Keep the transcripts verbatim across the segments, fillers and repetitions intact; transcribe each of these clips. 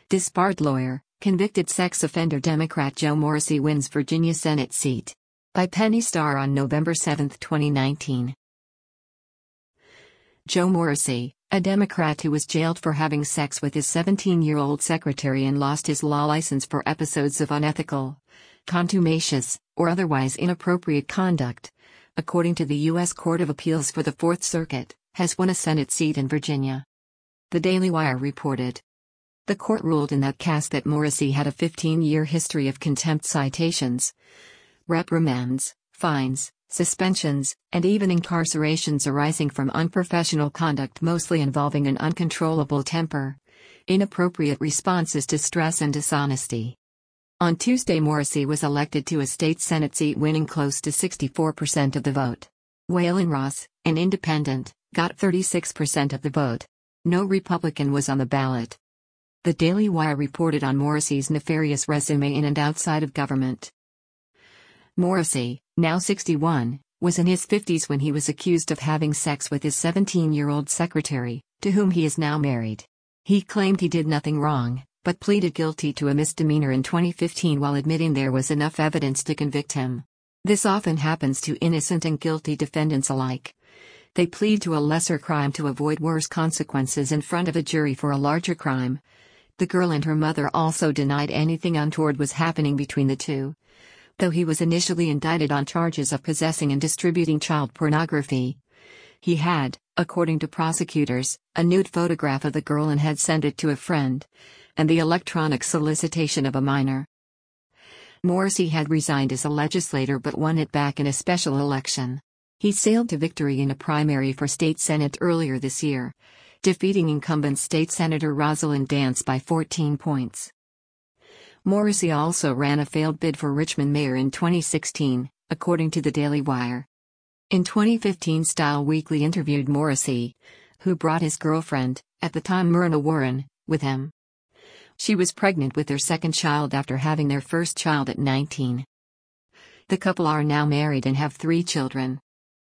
Disbarred lawyer, convicted sex offender Democrat Joe Morrissey wins Virginia Senate seat. By Penny Starr on November seventh, twenty nineteen. Joe Morrissey, a Democrat who was jailed for having sex with his seventeen-year-old secretary and lost his law license for episodes of unethical, contumacious, or otherwise inappropriate conduct, according to the U S Court of Appeals for the Fourth Circuit, has won a Senate seat in Virginia. The Daily Wire reported. The court ruled in that case that Morrissey had a fifteen-year history of contempt citations, reprimands, fines, suspensions, and even incarcerations arising from unprofessional conduct mostly involving an uncontrollable temper, inappropriate responses to stress and dishonesty. On Tuesday, Morrissey was elected to a state Senate seat, winning close to sixty-four percent of the vote. Waylon Ross, an independent, got thirty-six percent of the vote. No Republican was on the ballot. The Daily Wire reported on Morrissey's nefarious resume in and outside of government. Morrissey, now sixty-one, was in his fifties when he was accused of having sex with his seventeen-year-old secretary, to whom he is now married. He claimed he did nothing wrong, but pleaded guilty to a misdemeanor in twenty fifteen while admitting there was enough evidence to convict him. This often happens to innocent and guilty defendants alike. They plead to a lesser crime to avoid worse consequences in front of a jury for a larger crime. The girl and her mother also denied anything untoward was happening between the two, though he was initially indicted on charges of possessing and distributing child pornography. He had, according to prosecutors, a nude photograph of the girl and had sent it to a friend, and the electronic solicitation of a minor. Morrissey had resigned as a legislator but won it back in a special election. He sailed to victory in a primary for state senate earlier this year, defeating incumbent state senator Rosalind Dance by fourteen points. Morrissey also ran a failed bid for Richmond mayor in twenty sixteen, according to the Daily Wire. In twenty fifteen, Style Weekly interviewed Morrissey, who brought his girlfriend, at the time Myrna Warren, with him. She was pregnant with their second child after having their first child at nineteen. The couple are now married and have three children.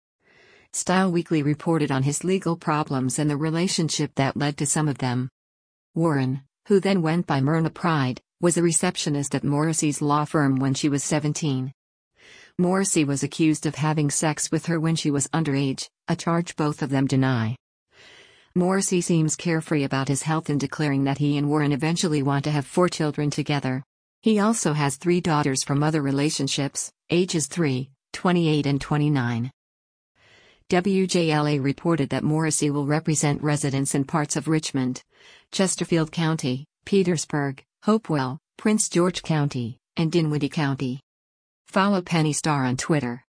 Style Weekly reported on his legal problems and the relationship that led to some of them. Warren, who then went by Myrna Pride, was a receptionist at Morrissey's law firm when she was seventeen. Morrissey was accused of having sex with her when she was underage, a charge both of them deny. Morrissey seems carefree about his health and declaring that he and Warren eventually want to have four children together. He also has three daughters from other relationships, ages three, twenty-eight and twenty-nine. W J L A reported that Morrissey will represent residents in parts of Richmond, Chesterfield County, Petersburg, Hopewell, Prince George County, and Dinwiddie County. Follow Penny Starr on Twitter.